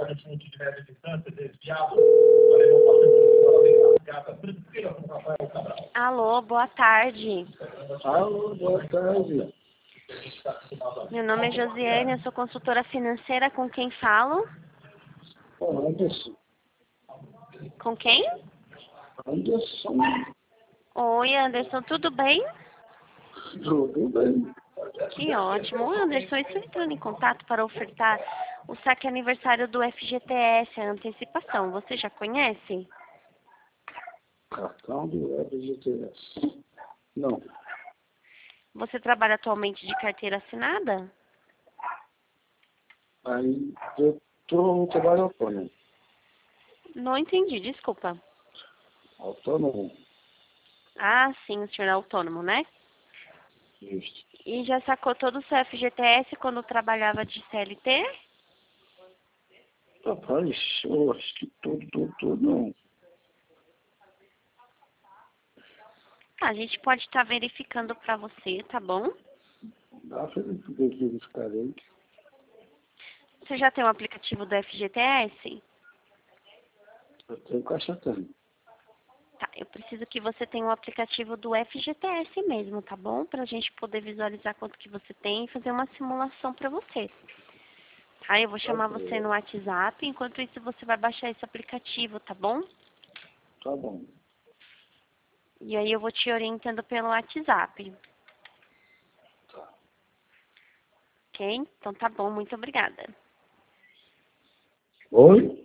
Alô, boa tarde. Alô, boa tarde. Meu nome é Josiane, eu sou consultora financeira. Com quem falo? Anderson. Com quem? Anderson. Oi, Anderson, tudo bem? Tudo bem. Que ótimo. Anderson, estou entrando em contato para ofertar o saque aniversário do FGTS, a antecipação. Você já conhece? Cartão do FGTS. Não. Você trabalha atualmente de carteira assinada? Aí eu tô no trabalho autônomo. Não entendi, desculpa. Autônomo. Ah, sim, o senhor é autônomo, né? Justo. E já sacou todo o seu FGTS quando trabalhava de CLT? Rapaz, eu acho que tudo não. A gente pode estar verificando para você, tá bom? Dá pra verificar aí. Você já tem o aplicativo do FGTS? Eu tenho caixa tanto. Tá, eu preciso que você tenha o aplicativo do FGTS mesmo, tá bom? Pra gente poder visualizar quanto que você tem e fazer uma simulação pra você. Tá, eu vou chamar você no WhatsApp, enquanto isso você vai baixar esse aplicativo, tá bom? Tá bom. E aí eu vou te orientando pelo WhatsApp. Tá. Ok? Então tá bom, muito obrigada. Oi?